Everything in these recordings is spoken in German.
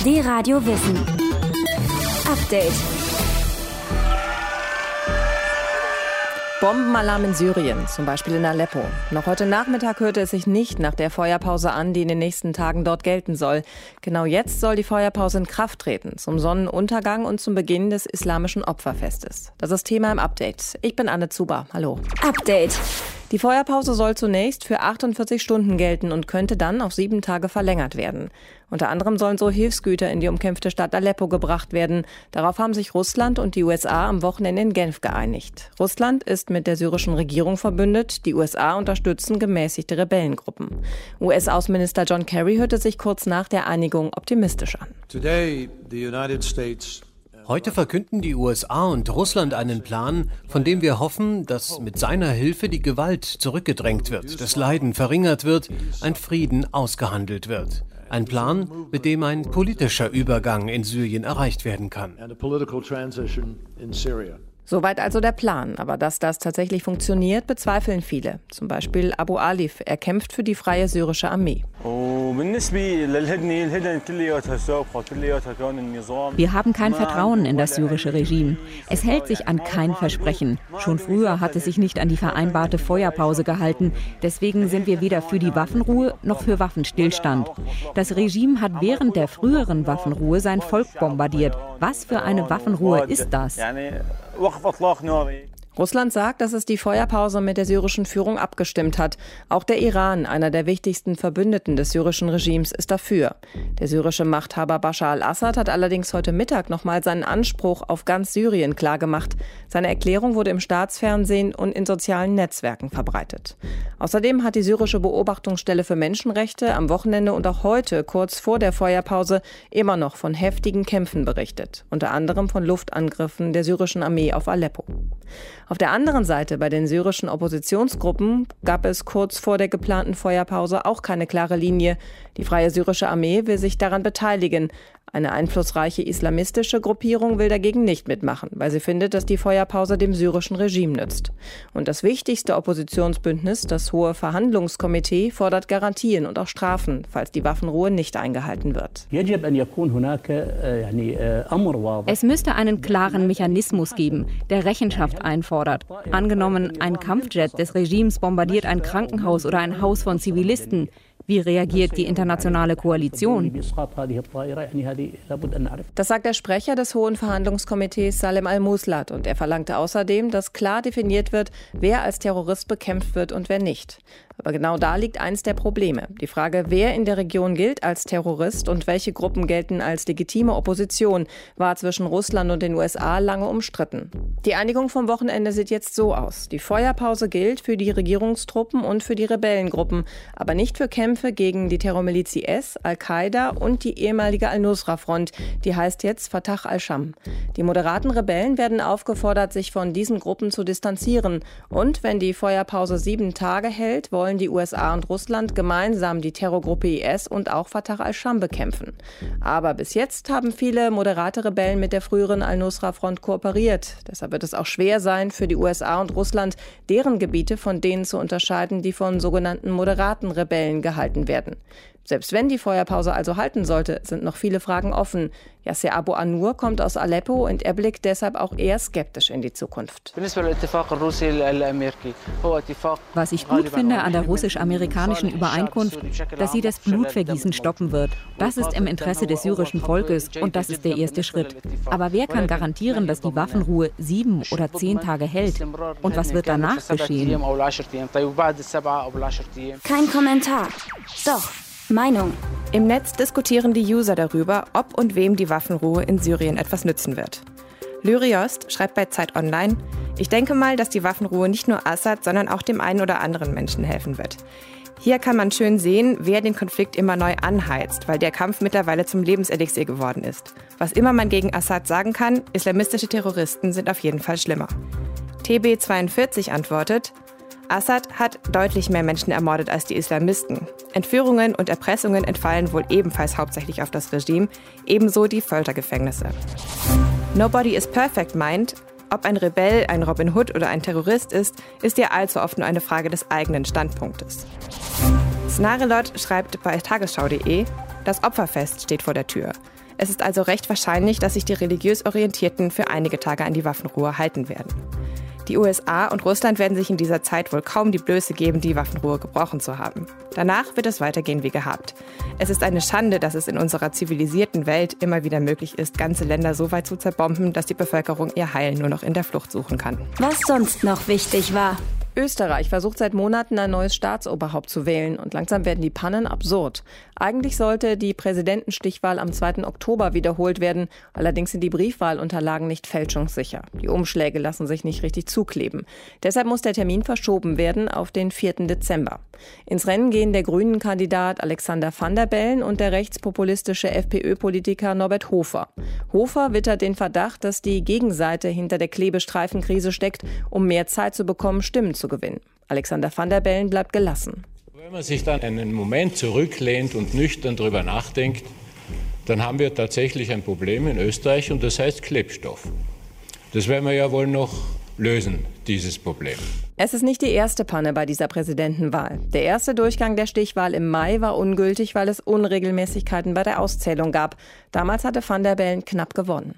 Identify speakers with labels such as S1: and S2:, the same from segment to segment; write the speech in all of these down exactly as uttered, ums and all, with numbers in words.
S1: D-Radio Wissen. Update.
S2: Bombenalarm in Syrien, zum Beispiel in Aleppo. Noch heute Nachmittag hörte es sich nicht nach der Feuerpause an, die in den nächsten Tagen dort gelten soll. Genau jetzt soll die Feuerpause in Kraft treten, zum Sonnenuntergang und zum Beginn des islamischen Opferfestes. Das ist Thema im Update. Ich bin Anne Zuber. Hallo.
S1: Update.
S2: Die Feuerpause soll zunächst für achtundvierzig Stunden gelten und könnte dann auf sieben Tage verlängert werden. Unter anderem sollen so Hilfsgüter in die umkämpfte Stadt Aleppo gebracht werden. Darauf haben sich Russland und die U S A am Wochenende in Genf geeinigt. Russland ist mit der syrischen Regierung verbündet. Die U S A unterstützen gemäßigte Rebellengruppen. U S-Außenminister John Kerry hörte sich kurz nach der Einigung optimistisch an.
S3: Today, the United States
S4: Heute verkünden die U S A und Russland einen Plan, von dem wir hoffen, dass mit seiner Hilfe die Gewalt zurückgedrängt wird, das Leiden verringert wird, ein Frieden ausgehandelt wird. Ein Plan, mit dem ein politischer Übergang in Syrien erreicht werden kann.
S2: Soweit also der Plan. Aber dass das tatsächlich funktioniert, bezweifeln viele. Zum Beispiel Abu Alif. Er kämpft für die freie syrische Armee.
S5: Wir haben kein Vertrauen in das syrische Regime. Es hält sich an kein Versprechen. Schon früher hat es sich nicht an die vereinbarte Feuerpause gehalten. Deswegen sind wir weder für die Waffenruhe noch für Waffenstillstand. Das Regime hat während der früheren Waffenruhe sein Volk bombardiert. Was für eine Waffenruhe ist das?
S2: Russland sagt, dass es die Feuerpause mit der syrischen Führung abgestimmt hat. Auch der Iran, einer der wichtigsten Verbündeten des syrischen Regimes, ist dafür. Der syrische Machthaber Bashar al-Assad hat allerdings heute Mittag nochmal seinen Anspruch auf ganz Syrien klargemacht. Seine Erklärung wurde im Staatsfernsehen und in sozialen Netzwerken verbreitet. Außerdem hat die syrische Beobachtungsstelle für Menschenrechte am Wochenende und auch heute, kurz vor der Feuerpause, immer noch von heftigen Kämpfen berichtet. Unter anderem von Luftangriffen der syrischen Armee auf Aleppo. Auf der anderen Seite, bei den syrischen Oppositionsgruppen, gab es kurz vor der geplanten Feuerpause auch keine klare Linie. Die Freie Syrische Armee will sich daran beteiligen. Eine einflussreiche islamistische Gruppierung will dagegen nicht mitmachen, weil sie findet, dass die Feuerpause dem syrischen Regime nützt. Und das wichtigste Oppositionsbündnis, das Hohe Verhandlungskomitee, fordert Garantien und auch Strafen, falls die Waffenruhe nicht eingehalten wird.
S5: Es müsste einen klaren Mechanismus geben, der Rechenschaft einfordert. Angenommen, ein Kampfjet des Regimes bombardiert ein Krankenhaus oder ein Haus von Zivilisten. Wie reagiert die internationale Koalition?
S2: Das sagt der Sprecher des Hohen Verhandlungskomitees Salem al-Muslat und er verlangte außerdem, dass klar definiert wird, wer als Terrorist bekämpft wird und wer nicht. Aber genau da liegt eins der Probleme. Die Frage, wer in der Region gilt als Terrorist und welche Gruppen gelten als legitime Opposition, war zwischen Russland und den U S A lange umstritten. Die Einigung vom Wochenende sieht jetzt so aus. Die Feuerpause gilt für die Regierungstruppen und für die Rebellengruppen, aber nicht für Kämpfe gegen die Terrormiliz I S, Al-Qaida und die ehemalige Al-Nusra-Front, die heißt jetzt Fatah al-Sham. Die moderaten Rebellen werden aufgefordert, sich von diesen Gruppen zu distanzieren. Und wenn die Feuerpause sieben Tage hält, wollen die U S A und Russland gemeinsam die Terrorgruppe I S und auch Fatah al-Sham bekämpfen. Aber bis jetzt haben viele moderate Rebellen mit der früheren Al-Nusra-Front kooperiert. Deshalb wird es auch schwer sein, für die U S A und Russland deren Gebiete von denen zu unterscheiden, die von sogenannten moderaten Rebellen gehalten werden. Selbst wenn die Feuerpause also halten sollte, sind noch viele Fragen offen. Yasser Abu Anur kommt aus Aleppo und er blickt deshalb auch eher skeptisch in die Zukunft.
S5: Was ich gut finde an der russisch-amerikanischen Übereinkunft, dass sie das Blutvergießen stoppen wird. Das ist im Interesse des syrischen Volkes und das ist der erste Schritt. Aber wer kann garantieren, dass die Waffenruhe sieben oder zehn Tage hält? Und was wird danach geschehen?
S1: Kein Kommentar. Doch. Meinung.
S6: Im Netz diskutieren die User darüber, ob und wem die Waffenruhe in Syrien etwas nützen wird. Lyriost schreibt bei Zeit Online: Ich denke mal, dass die Waffenruhe nicht nur Assad, sondern auch dem einen oder anderen Menschen helfen wird. Hier kann man schön sehen, wer den Konflikt immer neu anheizt, weil der Kampf mittlerweile zum Lebenselixier geworden ist. Was immer man gegen Assad sagen kann, islamistische Terroristen sind auf jeden Fall schlimmer. T B zweiundvierzig antwortet: Assad hat deutlich mehr Menschen ermordet als die Islamisten. Entführungen und Erpressungen entfallen wohl ebenfalls hauptsächlich auf das Regime, ebenso die Foltergefängnisse. Nobody is perfect meint, ob ein Rebell, ein Robin Hood oder ein Terrorist ist, ist ja allzu oft nur eine Frage des eigenen Standpunktes. Snarelot schreibt bei tagesschau punkt de, das Opferfest steht vor der Tür. Es ist also recht wahrscheinlich, dass sich die religiös Orientierten für einige Tage an die Waffenruhe halten werden. Die U S A und Russland werden sich in dieser Zeit wohl kaum die Blöße geben, die Waffenruhe gebrochen zu haben. Danach wird es weitergehen wie gehabt. Es ist eine Schande, dass es in unserer zivilisierten Welt immer wieder möglich ist, ganze Länder so weit zu zerbomben, dass die Bevölkerung ihr Heil nur noch in der Flucht suchen kann.
S1: Was sonst noch wichtig war.
S2: Österreich versucht seit Monaten ein neues Staatsoberhaupt zu wählen und langsam werden die Pannen absurd. Eigentlich sollte die Präsidentenstichwahl am zweiten Oktober wiederholt werden, allerdings sind die Briefwahlunterlagen nicht fälschungssicher. Die Umschläge lassen sich nicht richtig zukleben. Deshalb muss der Termin verschoben werden auf den vierten Dezember. Ins Rennen gehen der Grünen-Kandidat Alexander Van der Bellen und der rechtspopulistische FPÖ-Politiker Norbert Hofer. Hofer wittert den Verdacht, dass die Gegenseite hinter der Klebestreifenkrise steckt, um mehr Zeit zu bekommen, Stimmen zu gewinnen. Alexander Van der Bellen bleibt gelassen.
S7: Wenn man sich dann einen Moment zurücklehnt und nüchtern darüber nachdenkt, dann haben wir tatsächlich ein Problem in Österreich und das heißt Klebstoff. Das werden wir ja wohl noch lösen, dieses Problem.
S2: Es ist nicht die erste Panne bei dieser Präsidentenwahl. Der erste Durchgang der Stichwahl im Mai war ungültig, weil es Unregelmäßigkeiten bei der Auszählung gab. Damals hatte Van der Bellen knapp gewonnen.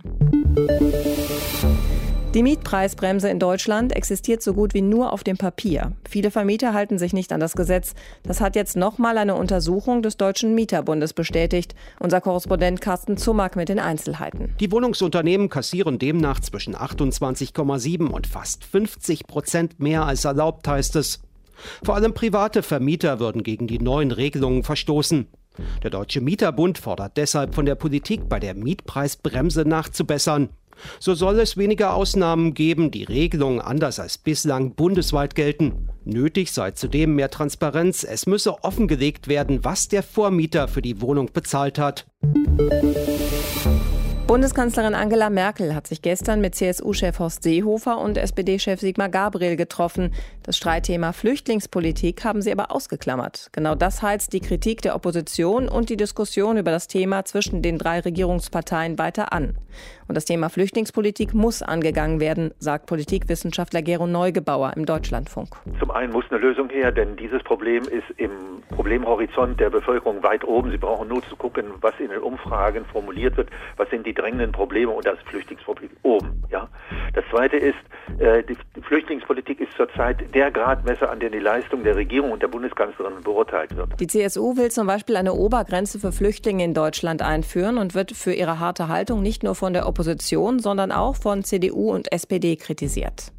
S2: Die Mietpreisbremse in Deutschland existiert so gut wie nur auf dem Papier. Viele Vermieter halten sich nicht an das Gesetz. Das hat jetzt nochmal eine Untersuchung des Deutschen Mieterbundes bestätigt. Unser Korrespondent Carsten Zumack mit den Einzelheiten.
S8: Die Wohnungsunternehmen kassieren demnach zwischen achtundzwanzig Komma sieben und fast fünfzig Prozent mehr als erlaubt, heißt es. Vor allem private Vermieter würden gegen die neuen Regelungen verstoßen. Der Deutsche Mieterbund fordert deshalb von der Politik, bei der Mietpreisbremse nachzubessern. So soll es weniger Ausnahmen geben, die Regelungen anders als bislang bundesweit gelten. Nötig sei zudem mehr Transparenz. Es müsse offengelegt werden, was der Vormieter für die Wohnung bezahlt hat.
S2: Bundeskanzlerin Angela Merkel hat sich gestern mit C S U-Chef Horst Seehofer und S P D-Chef Sigmar Gabriel getroffen. Das Streitthema Flüchtlingspolitik haben sie aber ausgeklammert. Genau das heizt die Kritik der Opposition und die Diskussion über das Thema zwischen den drei Regierungsparteien weiter an. Und das Thema Flüchtlingspolitik muss angegangen werden, sagt Politikwissenschaftler Gero Neugebauer im Deutschlandfunk.
S9: Zum einen muss eine Lösung her, denn dieses Problem ist im Problemhorizont der Bevölkerung weit oben. Sie brauchen nur zu gucken, was in den Umfragen formuliert wird, was sind die drängenden Probleme, und das Flüchtlingsproblem oben. Ja. Das Zweite ist, äh, die Flüchtlingspolitik ist zurzeit der Gradmesser, an dem die Leistung der Regierung und der Bundeskanzlerin beurteilt wird.
S2: Die C S U will zum Beispiel eine Obergrenze für Flüchtlinge in Deutschland einführen und wird für ihre harte Haltung nicht nur von der Opposition, sondern auch von C D U und S P D kritisiert.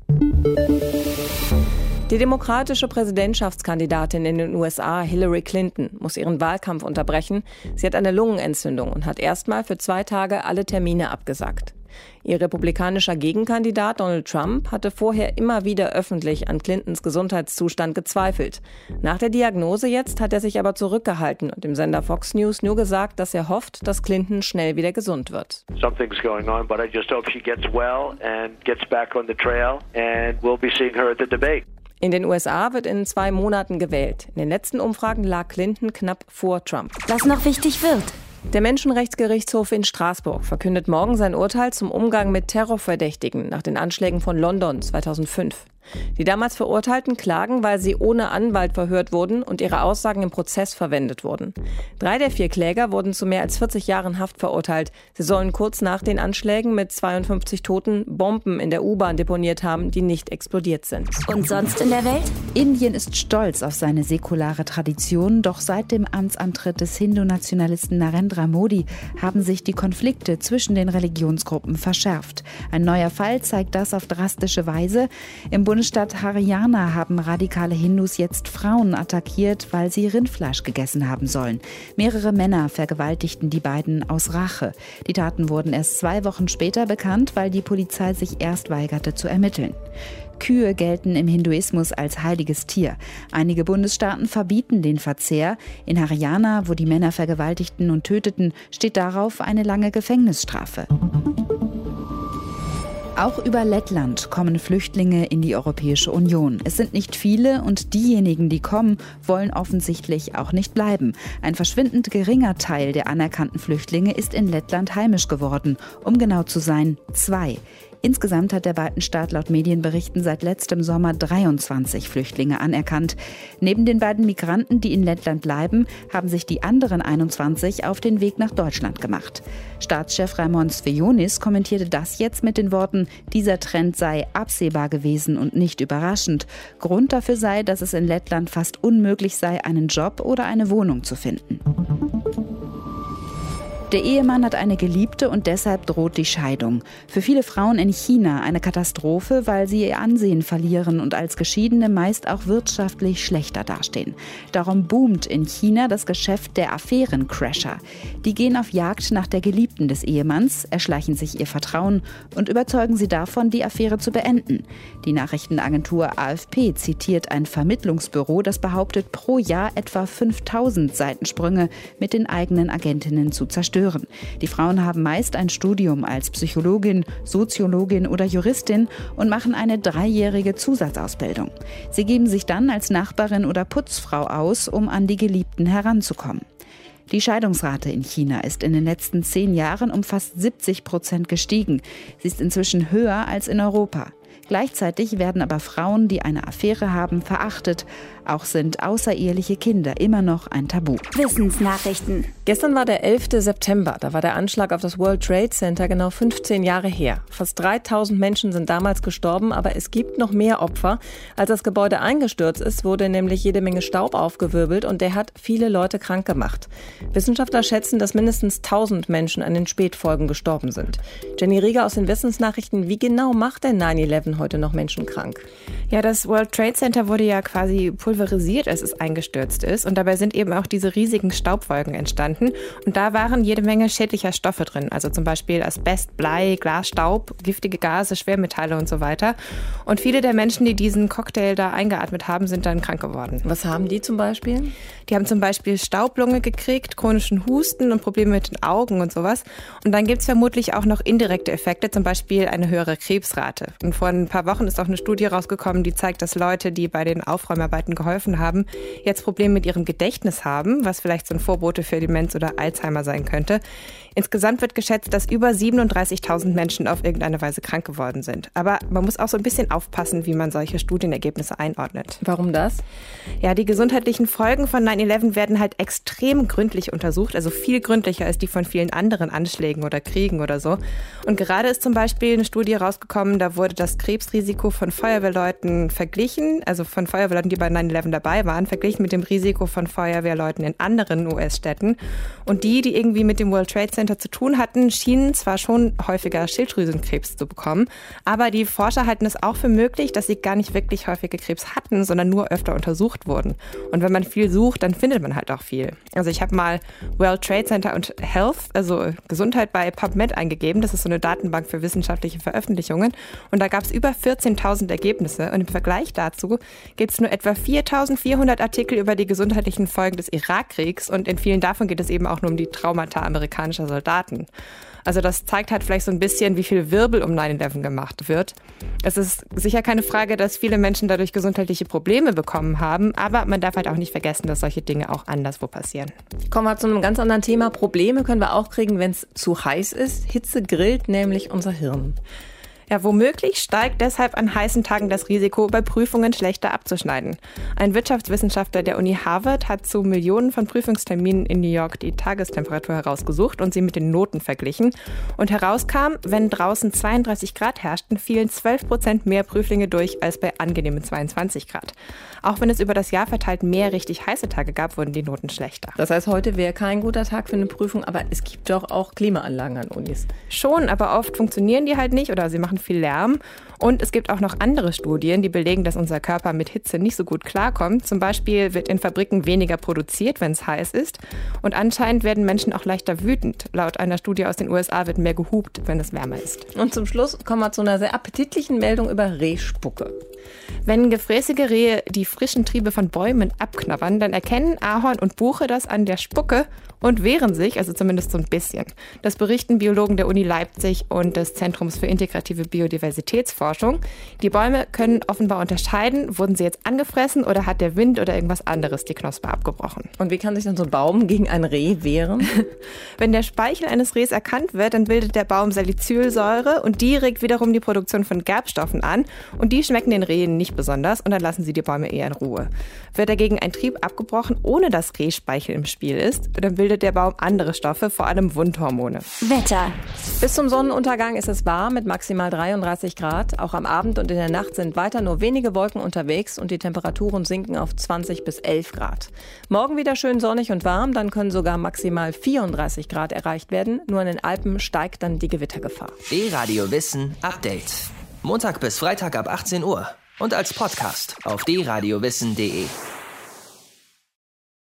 S2: Die demokratische Präsidentschaftskandidatin in den U S A, Hillary Clinton, muss ihren Wahlkampf unterbrechen. Sie hat eine Lungenentzündung und hat erstmal für zwei Tage alle Termine abgesagt. Ihr republikanischer Gegenkandidat Donald Trump hatte vorher immer wieder öffentlich an Clintons Gesundheitszustand gezweifelt. Nach der Diagnose jetzt hat er sich aber zurückgehalten und dem Sender Fox News nur gesagt, dass er hofft, dass Clinton schnell wieder gesund wird.
S10: Something's going on, but I just hope she gets well and gets back on the trail and we'll be seeing her at the debate.
S2: In den U S A wird in zwei Monaten gewählt. In den letzten Umfragen lag Clinton knapp vor Trump.
S1: Was noch wichtig wird.
S2: Der Menschenrechtsgerichtshof in Straßburg verkündet morgen sein Urteil zum Umgang mit Terrorverdächtigen nach den Anschlägen von London zweitausendfünf. Die damals Verurteilten klagen, weil sie ohne Anwalt verhört wurden und ihre Aussagen im Prozess verwendet wurden. Drei der vier Kläger wurden zu mehr als vierzig Jahren Haft verurteilt. Sie sollen kurz nach den Anschlägen mit zweiundfünfzig Toten Bomben in der U-Bahn deponiert haben, die nicht explodiert sind.
S1: Und sonst in der Welt?
S5: Indien ist stolz auf seine säkulare Tradition, doch seit dem Amtsantritt des Hindu-Nationalisten Narendra Modi haben sich die Konflikte zwischen den Religionsgruppen verschärft. Ein neuer Fall zeigt das auf drastische Weise. Im Bundesstaat Haryana haben radikale Hindus jetzt Frauen attackiert, weil sie Rindfleisch gegessen haben sollen. Mehrere Männer vergewaltigten die beiden aus Rache. Die Taten wurden erst zwei Wochen später bekannt, weil die Polizei sich erst weigerte zu ermitteln. Kühe gelten im Hinduismus als heiliges Tier. Einige Bundesstaaten verbieten den Verzehr. In Haryana, wo die Männer vergewaltigten und töteten, steht darauf eine lange Gefängnisstrafe. Auch über Lettland kommen Flüchtlinge in die Europäische Union. Es sind nicht viele und diejenigen, die kommen, wollen offensichtlich auch nicht bleiben. Ein verschwindend geringer Teil der anerkannten Flüchtlinge ist in Lettland heimisch geworden. Um genau zu sein, zwei.
S11: Insgesamt hat der Baltenstaat laut Medienberichten seit letztem Sommer dreiundzwanzig Flüchtlinge anerkannt. Neben den beiden Migranten, die in Lettland bleiben, haben sich die anderen einundzwanzig auf den Weg nach Deutschland gemacht. Staatschef Raimon Svionis kommentierte das jetzt mit den Worten, dieser Trend sei absehbar gewesen und nicht überraschend. Grund dafür sei, dass es in Lettland fast unmöglich sei, einen Job oder eine Wohnung zu finden. Der Ehemann hat eine Geliebte und deshalb droht die Scheidung. Für viele Frauen in China eine Katastrophe, weil sie ihr Ansehen verlieren und als Geschiedene meist auch wirtschaftlich schlechter dastehen. Darum boomt in China das Geschäft der Affärencrasher. Die gehen auf Jagd nach der Geliebten des Ehemanns, erschleichen sich ihr Vertrauen und überzeugen sie davon, die Affäre zu beenden. Die Nachrichtenagentur A F P zitiert ein Vermittlungsbüro, das behauptet, pro Jahr etwa fünftausend Seitensprünge mit den eigenen Agentinnen zu zerstören. Die Frauen haben meist ein Studium als Psychologin, Soziologin oder Juristin und machen eine dreijährige Zusatzausbildung. Sie geben sich dann als Nachbarin oder Putzfrau aus, um an die Geliebten heranzukommen. Die Scheidungsrate in China ist in den letzten zehn Jahren um fast siebzig Prozent gestiegen. Sie ist inzwischen höher als in Europa. Gleichzeitig werden aber Frauen, die eine Affäre haben, verachtet. Auch sind außereheliche Kinder immer noch ein Tabu.
S1: Wissensnachrichten.
S2: Gestern war der elfte September. Da war der Anschlag auf das World Trade Center genau fünfzehn Jahre her. Fast dreitausend Menschen sind damals gestorben, aber es gibt noch mehr Opfer. Als das Gebäude eingestürzt ist, wurde nämlich jede Menge Staub aufgewirbelt und der hat viele Leute krank gemacht. Wissenschaftler schätzen, dass mindestens tausend Menschen an den Spätfolgen gestorben sind. Jenny Rieger aus den Wissensnachrichten. Wie genau macht denn nine eleven heute noch Menschen krank?
S6: Ja, das World Trade Center wurde ja quasi pulverisiert, als es eingestürzt ist. Und dabei sind eben auch diese riesigen Staubwolken entstanden. Und da waren jede Menge schädlicher Stoffe drin. Also zum Beispiel Asbest, Blei, Glasstaub, giftige Gase, Schwermetalle und so weiter. Und viele der Menschen, die diesen Cocktail da eingeatmet haben, sind dann krank geworden.
S2: Was haben die zum Beispiel?
S6: Die haben zum Beispiel Staublunge gekriegt, chronischen Husten und Probleme mit den Augen und sowas. Und dann gibt es vermutlich auch noch indirekte Effekte, zum Beispiel eine höhere Krebsrate. Und vor ein paar Wochen ist auch eine Studie rausgekommen, die zeigt, dass Leute, die bei den Aufräumarbeiten geholfen haben, jetzt Probleme mit ihrem Gedächtnis haben, was vielleicht so ein Vorbote für Demenz oder Alzheimer sein könnte. Insgesamt wird geschätzt, dass über siebenunddreißigtausend Menschen auf irgendeine Weise krank geworden sind. Aber man muss auch so ein bisschen aufpassen, wie man solche Studienergebnisse einordnet.
S2: Warum das?
S6: Ja, die gesundheitlichen Folgen von nine eleven werden halt extrem gründlich untersucht, also viel gründlicher als die von vielen anderen Anschlägen oder Kriegen oder so. Und gerade ist zum Beispiel eine Studie rausgekommen, da wurde das Krebsrisiko von Feuerwehrleuten verglichen, also von Feuerwehrleuten, die bei nine eleven dabei waren, verglichen mit dem Risiko von Feuerwehrleuten in anderen U S-Städten. Und die, die irgendwie mit dem World Trade Center zu tun hatten, schienen zwar schon häufiger Schilddrüsenkrebs zu bekommen, aber die Forscher halten es auch für möglich, dass sie gar nicht wirklich häufige Krebs hatten, sondern nur öfter untersucht wurden. Und wenn man viel sucht, dann findet man halt auch viel. Also ich habe mal World Trade Center und Health, also Gesundheit bei PubMed eingegeben. Das ist so eine Datenbank für wissenschaftliche Veröffentlichungen. Und da gab es über vierzehntausend Ergebnisse. Und im Vergleich dazu gibt es nur etwa viertausendvierhundert Artikel über die gesundheitlichen Folgen des Irakkriegs. Und in vielen davon geht es eben auch nur um die Traumata amerikanischer Soldaten. Also das zeigt halt vielleicht so ein bisschen, wie viel Wirbel um nine eleven gemacht wird. Es ist sicher keine Frage, dass viele Menschen dadurch gesundheitliche Probleme bekommen haben, aber man darf halt auch nicht vergessen, dass solche Dinge auch anderswo passieren.
S2: Kommen wir zu einem ganz anderen Thema. Probleme können wir auch kriegen, wenn es zu heiß ist. Hitze grillt nämlich unser Hirn.
S6: Ja, womöglich steigt deshalb an heißen Tagen das Risiko, bei Prüfungen schlechter abzuschneiden. Ein Wirtschaftswissenschaftler der Uni Harvard hat zu Millionen von Prüfungsterminen in New York die Tagestemperatur herausgesucht und sie mit den Noten verglichen. Und herauskam, wenn draußen zweiunddreißig Grad herrschten, fielen zwölf Prozent mehr Prüflinge durch als bei angenehmen zweiundzwanzig Grad. Auch wenn es über das Jahr verteilt mehr richtig heiße Tage gab, wurden die Noten schlechter.
S2: Das heißt, heute wäre kein guter Tag für eine Prüfung, aber es gibt doch auch Klimaanlagen an Unis.
S6: Schon, aber oft funktionieren die halt nicht oder sie machen viel Lärm. Und es gibt auch noch andere Studien, die belegen, dass unser Körper mit Hitze nicht so gut klarkommt. Zum Beispiel wird in Fabriken weniger produziert, wenn es heiß ist. Und anscheinend werden Menschen auch leichter wütend. Laut einer Studie aus den U S A wird mehr gehupt, wenn es wärmer ist.
S2: Und zum Schluss kommen wir zu einer sehr appetitlichen Meldung über Rehspucke.
S6: Wenn gefräßige Rehe die frischen Triebe von Bäumen abknabbern, dann erkennen Ahorn und Buche das an der Spucke und wehren sich, also zumindest so ein bisschen. Das berichten Biologen der Uni Leipzig und des Zentrums für integrative Biodiversitätsforschung. Die Bäume können offenbar unterscheiden, wurden sie jetzt angefressen oder hat der Wind oder irgendwas anderes die Knospe abgebrochen.
S2: Und wie kann sich dann so ein Baum gegen ein Reh wehren?
S6: Wenn der Speichel eines Rehs erkannt wird, dann bildet der Baum Salicylsäure und die regt wiederum die Produktion von Gerbstoffen an und die schmecken den Rehen nicht besonders und dann lassen sie die Bäume eher in Ruhe. Wird dagegen ein Trieb abgebrochen, ohne dass Rehspeichel im Spiel ist, dann bildet der Baum andere Stoffe, vor allem Wundhormone.
S1: Wetter.
S2: Bis zum Sonnenuntergang ist es warm mit maximal dreiunddreißig Grad. Auch am Abend und in der Nacht sind weiter nur wenige Wolken unterwegs und die Temperaturen sinken auf zwanzig bis elf Grad. Morgen wieder schön sonnig und warm, dann können sogar maximal vierunddreißig Grad erreicht werden. Nur in den Alpen steigt dann die Gewittergefahr.
S12: D-Radio Wissen Update. Montag bis Freitag ab achtzehn Uhr und als Podcast auf d radio wissen punkt de.